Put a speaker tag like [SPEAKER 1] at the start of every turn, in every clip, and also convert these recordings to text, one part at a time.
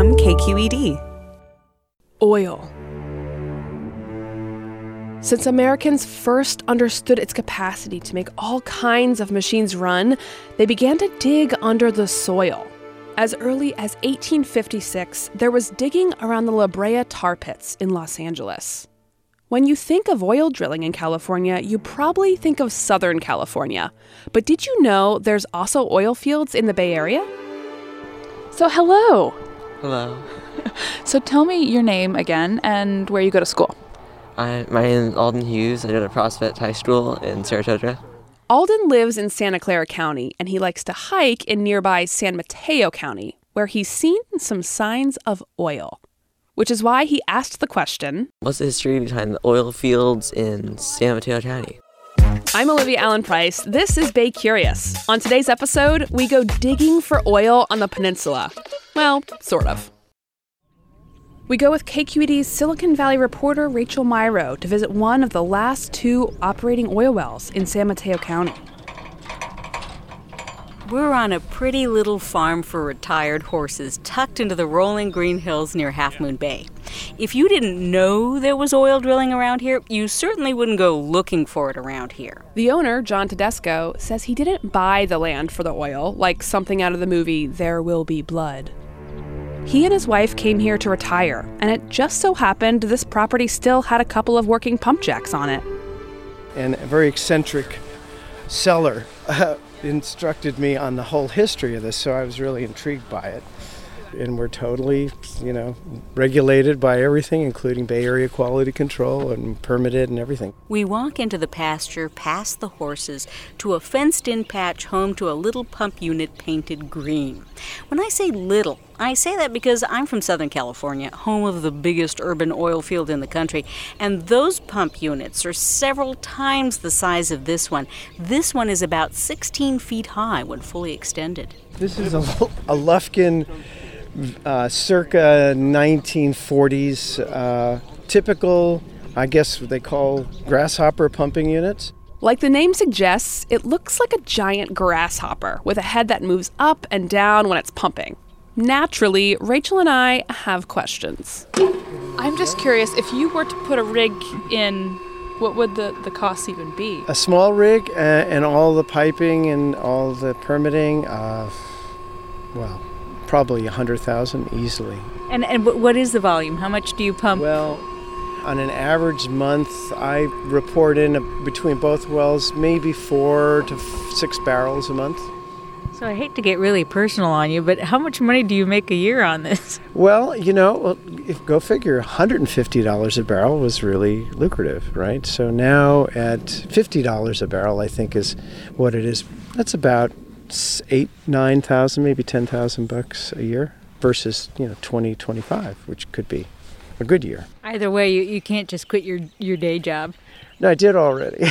[SPEAKER 1] from KQED.
[SPEAKER 2] Oil. Since Americans first understood its capacity to make all kinds of machines run, they began to dig under the soil. As early as 1856, there was digging around the La Brea tar pits in Los Angeles. When you think of oil drilling in California, you probably think of Southern California. But did you know there's also oil fields in the Bay Area? So hello.
[SPEAKER 3] Hello.
[SPEAKER 4] So tell me your name again and where you go to school.
[SPEAKER 3] My name is Alden Hughes. I go to Prospect High School in Saratoga.
[SPEAKER 2] Alden lives in Santa Clara County, and he likes to hike in nearby San Mateo County, where he's seen some signs of oil. Which is why he asked the question,
[SPEAKER 3] what's the history behind the oil fields in San Mateo County?
[SPEAKER 2] I'm Olivia Allen Price. This is Bay Curious. On today's episode, we go digging for oil on the peninsula. Well, sort of. We go with KQED's Silicon Valley reporter Rachel Myrow to visit one of the last two operating oil wells in San Mateo County.
[SPEAKER 5] We're on a pretty little farm for retired horses tucked into the rolling green hills near Half Moon Bay. If you didn't know there was oil drilling around here, you certainly wouldn't go looking for it around here.
[SPEAKER 2] The owner, John Tedesco, says he didn't buy the land for the oil like something out of the movie There Will Be Blood. He and his wife came here to retire, and it just so happened this property still had a couple of working pump jacks on it.
[SPEAKER 6] And a very eccentric seller instructed me on the whole history of this, so I was really intrigued by it. And we're totally, regulated by everything, including Bay Area quality control and permitted and everything.
[SPEAKER 5] We walk into the pasture past the horses to a fenced-in patch home to a little pump unit painted green. When I say little, I say that because I'm from Southern California, home of the biggest urban oil field in the country, and those pump units are several times the size of this one. This one is about 16 feet high when fully extended.
[SPEAKER 6] This is a Lufkin circa 1940s, typical, I guess what they call grasshopper pumping units.
[SPEAKER 2] Like the name suggests, it looks like a giant grasshopper with a head that moves up and down when it's pumping. Naturally, Rachel and I have questions.
[SPEAKER 4] I'm just curious, if you were to put a rig in, what would the cost even be?
[SPEAKER 6] A small rig and all the piping and all the permitting, probably $100,000 easily.
[SPEAKER 5] And what is the volume? How much do you pump?
[SPEAKER 6] Well, on an average month, I report in between both wells maybe 4 to 6 barrels a month.
[SPEAKER 5] So I hate to get really personal on you, but how much money do you make a year on this?
[SPEAKER 6] Well, go figure, $150 a barrel was really lucrative, right? So now at $50 a barrel, I think is what it is. That's about $8,000-9,000, maybe $10,000 a year versus, 20-25, which could be a good year.
[SPEAKER 5] Either way, you can't just quit your day job.
[SPEAKER 6] No, I did already.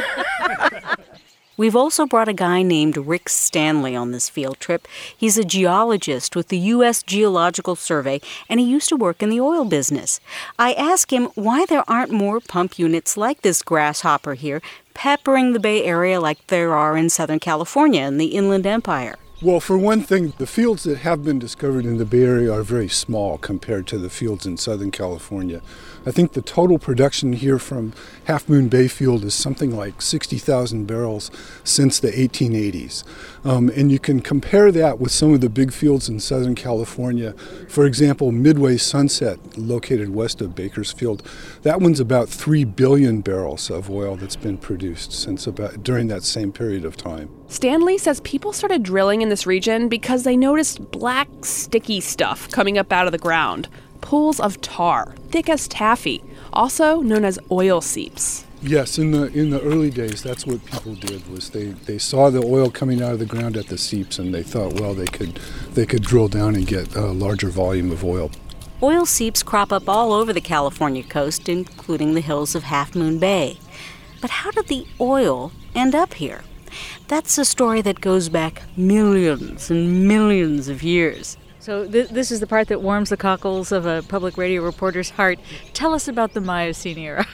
[SPEAKER 5] We've also brought a guy named Rick Stanley on this field trip. He's a geologist with the U.S. Geological Survey, and he used to work in the oil business. I asked him why there aren't more pump units like this grasshopper here, peppering the Bay Area like there are in Southern California and the Inland Empire.
[SPEAKER 7] Well, for one thing, the fields that have been discovered in the Bay Area are very small compared to the fields in Southern California. I think the total production here from Half Moon Bay Field is something like 60,000 barrels since the 1880s. And you can compare that with some of the big fields in Southern California. For example, Midway Sunset, located west of Bakersfield, that one's about 3 billion barrels of oil that's been produced during that same period of time.
[SPEAKER 2] Stanley says people started drilling in this region because they noticed black, sticky stuff coming up out of the ground. Pools of tar, thick as taffy, also known as oil seeps.
[SPEAKER 7] Yes, in the early days, that's what people did. Was they saw the oil coming out of the ground at the seeps, and they thought, well, they could drill down and get a larger volume of oil.
[SPEAKER 5] Oil seeps crop up all over the California coast, including the hills of Half Moon Bay. But how did the oil end up here? That's a story that goes back millions and millions of years. So this is the part that warms the cockles of a public radio reporter's heart. Tell us about the Miocene era.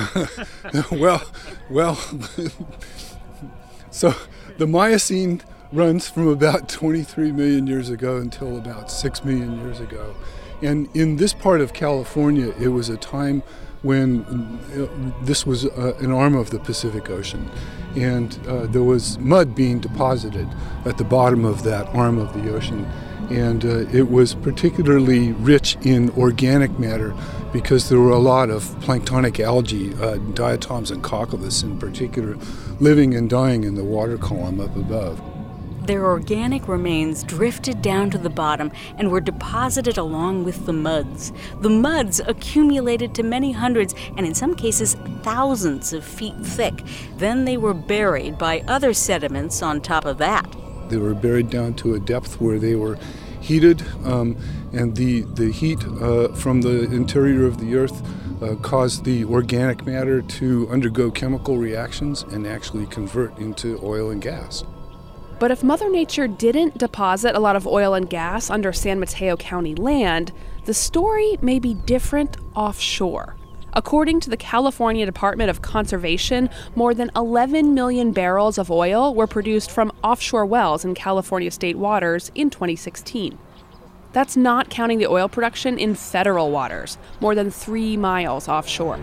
[SPEAKER 7] Well, so the Miocene runs from about 23 million years ago until about 6 million years ago. And in this part of California, it was a time when this was an arm of the Pacific Ocean. And there was mud being deposited at the bottom of that arm of the ocean. And it was particularly rich in organic matter because there were a lot of planktonic algae, diatoms and coccoliths in particular, living and dying in the water column up above.
[SPEAKER 5] Their organic remains drifted down to the bottom and were deposited along with the muds. The muds accumulated to many hundreds, and in some cases thousands of feet thick. Then they were buried by other sediments on top of that.
[SPEAKER 7] They were buried down to a depth where they were heated, and the heat from the interior of the earth caused the organic matter to undergo chemical reactions and actually convert into oil and gas.
[SPEAKER 2] But if Mother Nature didn't deposit a lot of oil and gas under San Mateo County land, the story may be different offshore. According to the California Department of Conservation, more than 11 million barrels of oil were produced from offshore wells in California state waters in 2016. That's not counting the oil production in federal waters, more than 3 miles offshore.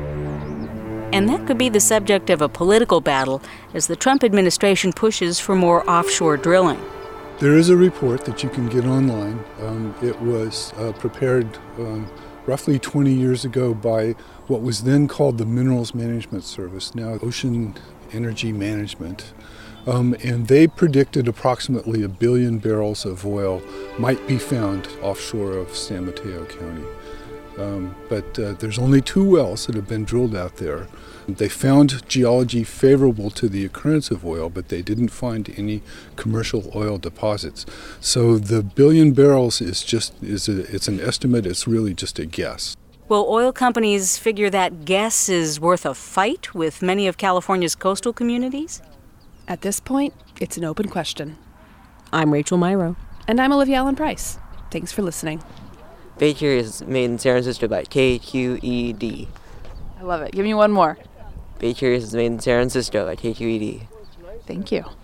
[SPEAKER 5] And that could be the subject of a political battle as the Trump administration pushes for more offshore drilling.
[SPEAKER 7] There is a report that you can get online. It was prepared roughly 20 years ago by what was then called the Minerals Management Service, now Ocean Energy Management. And they predicted approximately 1 billion barrels of oil might be found offshore of San Mateo County. But there's only 2 wells that have been drilled out there. They found geology favorable to the occurrence of oil, but they didn't find any commercial oil deposits. So the 1 billion barrels it's an estimate. It's really just a guess.
[SPEAKER 5] Well, oil companies figure that guess is worth a fight with many of California's coastal communities?
[SPEAKER 2] At this point, it's an open question.
[SPEAKER 5] I'm Rachel Myrow.
[SPEAKER 2] And I'm Olivia Allen Price. Thanks for listening.
[SPEAKER 3] Bay Curious is made in San Francisco by KQED.
[SPEAKER 4] I love it. Give me one more.
[SPEAKER 3] Bay Curious is made in San Francisco by KQED.
[SPEAKER 4] Thank you.